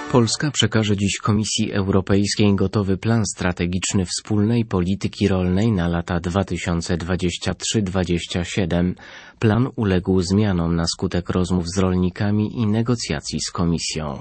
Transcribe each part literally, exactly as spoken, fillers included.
Polska przekaże dziś Komisji Europejskiej gotowy plan strategiczny wspólnej polityki rolnej na lata dwa tysiące dwudziesty trzeci do dwudziestego siódmego. Plan uległ zmianom na skutek rozmów z rolnikami i negocjacji z Komisją.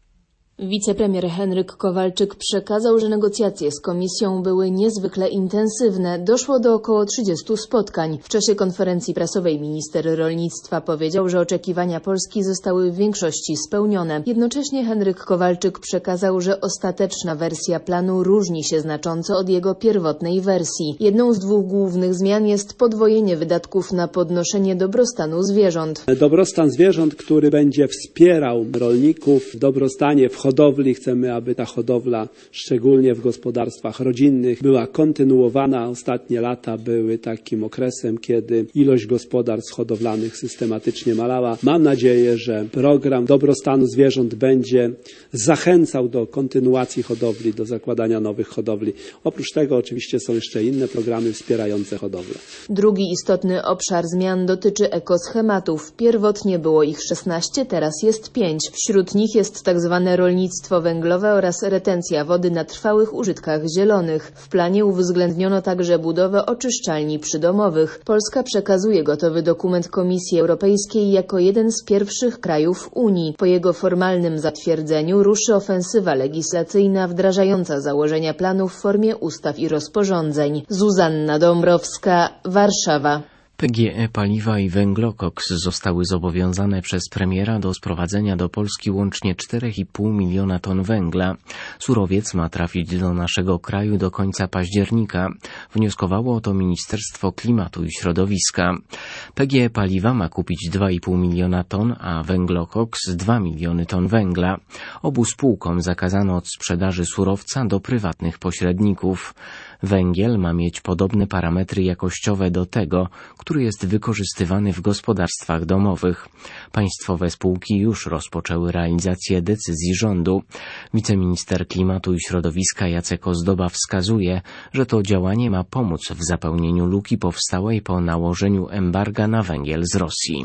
Wicepremier Henryk Kowalczyk przekazał, że negocjacje z Komisją były niezwykle intensywne. Doszło do około trzydziestu spotkań. W czasie konferencji prasowej minister rolnictwa powiedział, że oczekiwania Polski zostały w większości spełnione. Jednocześnie Henryk Kowalczyk przekazał, że ostateczna wersja planu różni się znacząco od jego pierwotnej wersji. Jedną z dwóch głównych zmian jest podwojenie wydatków na podnoszenie dobrostanu zwierząt. Dobrostan zwierząt, który będzie wspierał rolników w dobrostanie w hodowli. Chcemy, aby ta hodowla, szczególnie w gospodarstwach rodzinnych, była kontynuowana. Ostatnie lata były takim okresem, kiedy ilość gospodarstw hodowlanych systematycznie malała. Mam nadzieję, że program dobrostanu zwierząt będzie zachęcał do kontynuacji hodowli, do zakładania nowych hodowli. Oprócz tego oczywiście są jeszcze inne programy wspierające hodowlę. Drugi istotny obszar zmian dotyczy ekoschematów. Pierwotnie było ich szesnaście, teraz jest pięć. Wśród nich jest tak zwane rolnictwo węglowe oraz retencja wody na trwałych użytkach zielonych. W planie uwzględniono także budowę oczyszczalni przydomowych. Polska przekazuje gotowy dokument Komisji Europejskiej jako jeden z pierwszych krajów Unii. Po jego formalnym zatwierdzeniu ruszy ofensywa legislacyjna wdrażająca założenia planu w formie ustaw i rozporządzeń. Zuzanna Dąbrowska, Warszawa. P G E Paliwa i Węglokoks zostały zobowiązane przez premiera do sprowadzenia do Polski łącznie cztery i pół miliona ton węgla. Surowiec ma trafić do naszego kraju do końca października. Wnioskowało o to Ministerstwo Klimatu i Środowiska. P G E Paliwa ma kupić dwa i pół miliona ton, a Węglokoks dwa miliony ton węgla. Obu spółkom zakazano od sprzedaży surowca do prywatnych pośredników. Węgiel ma mieć podobne parametry jakościowe do tego, który jest wykorzystywany w gospodarstwach domowych. Państwowe spółki już rozpoczęły realizację decyzji rządu. Wiceminister Klimatu i Środowiska Jacek Ozdoba wskazuje, że to działanie ma pomóc w zapełnieniu luki powstałej po nałożeniu embarga na węgiel z Rosji.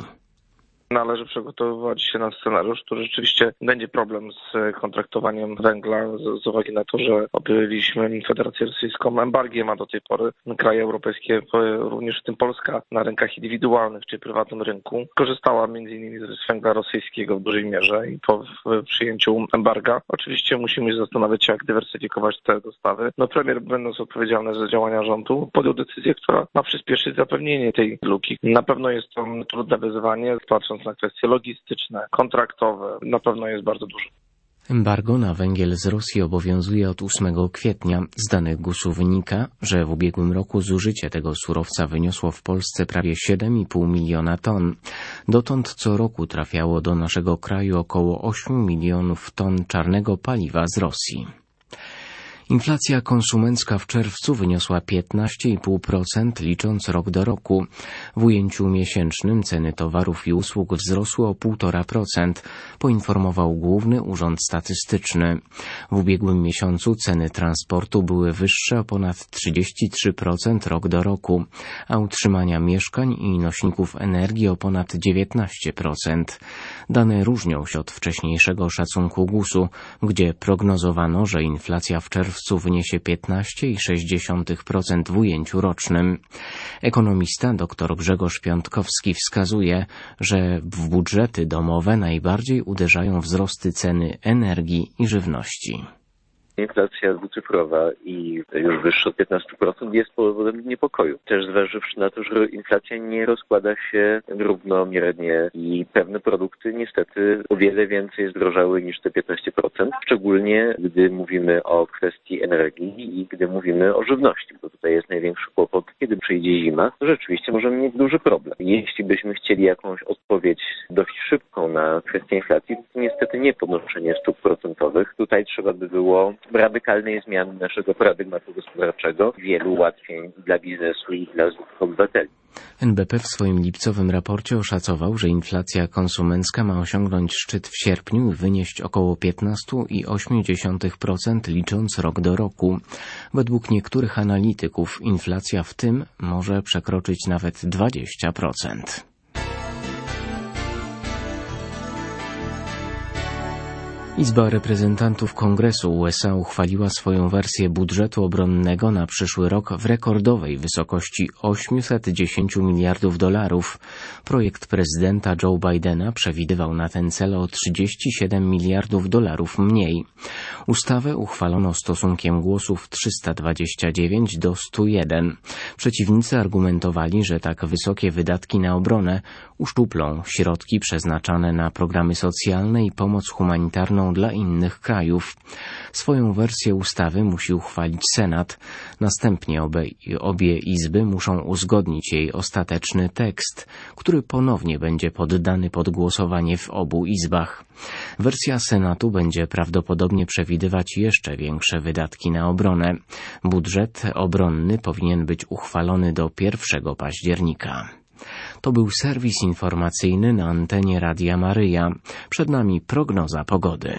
Należy przygotowywać się na scenariusz, który rzeczywiście będzie problem z kontraktowaniem węgla z, z uwagi na to, że objęliśmy Federację Rosyjską embargiem, a do tej pory kraje europejskie, również w tym Polska, na rynkach indywidualnych czy prywatnym rynku, korzystała między innymi z węgla rosyjskiego w dużej mierze i po przyjęciu embarga oczywiście musimy się zastanawiać, jak dywersyfikować te dostawy. No premier, będąc odpowiedzialny za działania rządu, podjął decyzję, która ma przyspieszyć zapewnienie tej luki. Na pewno jest to trudne wyzwanie, patrząc na kwestie logistyczne, kontraktowe, na pewno jest bardzo dużo. Embargo na węgiel z Rosji obowiązuje od ósmego kwietnia. Z danych gusu wynika, że w ubiegłym roku zużycie tego surowca wyniosło w Polsce prawie siedem i pół miliona ton. Dotąd co roku trafiało do naszego kraju około osiem milionów ton czarnego paliwa z Rosji. Inflacja konsumencka w czerwcu wyniosła piętnaście i pół procent licząc rok do roku. W ujęciu miesięcznym ceny towarów i usług wzrosły o półtora procent, poinformował Główny Urząd Statystyczny. W ubiegłym miesiącu ceny transportu były wyższe o ponad trzydzieści trzy procent rok do roku, a utrzymania mieszkań i nośników energii o ponad dziewiętnaście procent. Dane różnią się od wcześniejszego szacunku gusu, gdzie prognozowano, że inflacja w czerwcu W wyniesie piętnaście i sześć dziesiątych procent w ujęciu rocznym. Ekonomista dr Grzegorz Piątkowski wskazuje, że w budżety domowe najbardziej uderzają wzrosty ceny energii i żywności. Inflacja dwucyfrowa i już wyższa od piętnastu procent jest powodem niepokoju. Też zważywszy na to, że inflacja nie rozkłada się równomiernie i pewne produkty niestety o wiele więcej zdrożały niż te piętnaście procent, szczególnie gdy mówimy o kwestii energii i gdy mówimy o żywności, bo tutaj jest największy kłopot. Kiedy przyjdzie zima, to rzeczywiście możemy mieć duży problem. Jeśli byśmy chcieli jakąś odpowiedź dość szybką na kwestię inflacji, to niestety nie podnoszenie stóp procentowych. Tutaj trzeba by było radykalnej zmiany naszego paradygmatu gospodarczego, wielu ułatwień dla biznesu i dla zwykłych obywateli. N B P w swoim lipcowym raporcie oszacował, że inflacja konsumencka ma osiągnąć szczyt w sierpniu i wynieść około piętnaście i osiem dziesiątych procent licząc rok do roku. Według niektórych analityków inflacja w tym może przekroczyć nawet dwadzieścia procent. Izba Reprezentantów Kongresu U S A uchwaliła swoją wersję budżetu obronnego na przyszły rok w rekordowej wysokości osiemset dziesięć miliardów dolarów. Projekt prezydenta Joe Bidena przewidywał na ten cel o trzydzieści siedem miliardów dolarów mniej. Ustawę uchwalono stosunkiem głosów trzysta dwadzieścia dziewięć do stu jeden. Przeciwnicy argumentowali, że tak wysokie wydatki na obronę uszczuplą środki przeznaczane na programy socjalne i pomoc humanitarną dla innych krajów. Swoją wersję ustawy musi uchwalić Senat. Następnie obie, obie izby muszą uzgodnić jej ostateczny tekst, który ponownie będzie poddany pod głosowanie w obu izbach. Wersja Senatu będzie prawdopodobnie przewidywać jeszcze większe wydatki na obronę. Budżet obronny powinien być uchwalony do pierwszego października. To był serwis informacyjny na antenie Radia Maryja. Przed nami prognoza pogody.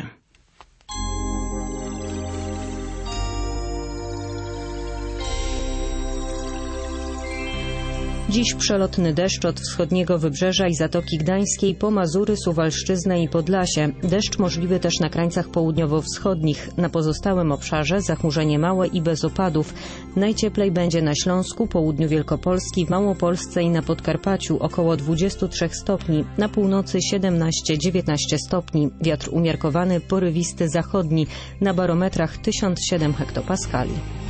Dziś przelotny deszcz od wschodniego wybrzeża i Zatoki Gdańskiej po Mazury, Suwalszczyznę i Podlasie. Deszcz możliwy też na krańcach południowo-wschodnich. Na pozostałym obszarze zachmurzenie małe i bez opadów. Najcieplej będzie na Śląsku, południu Wielkopolski, w Małopolsce i na Podkarpaciu około dwadzieścia trzy stopni. Na północy siedemnaście do dziewiętnastu stopni. Wiatr umiarkowany, porywisty zachodni. Na barometrach tysiąc siedem hektopaskali.